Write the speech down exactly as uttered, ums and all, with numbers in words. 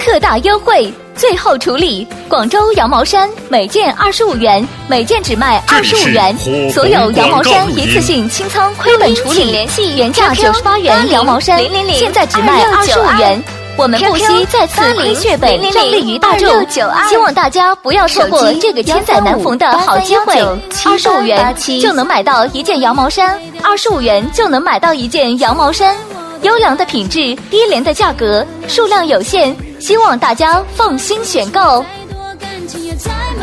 特大优惠，最后处理。广州羊毛衫每件二十五元，每件只卖二十五元。所有羊毛衫一次性清仓亏本处理，联系原价九十八元羊毛衫，现在只卖二十五元。我们不惜再次亏血本，站立于大众，希望大家不要错过这个千载难逢的好机会。二十五元就能买到一件羊毛衫，二十五元就能买到一件羊毛衫。优良的品质，低廉的价格，数量有限，希望大家放心选购。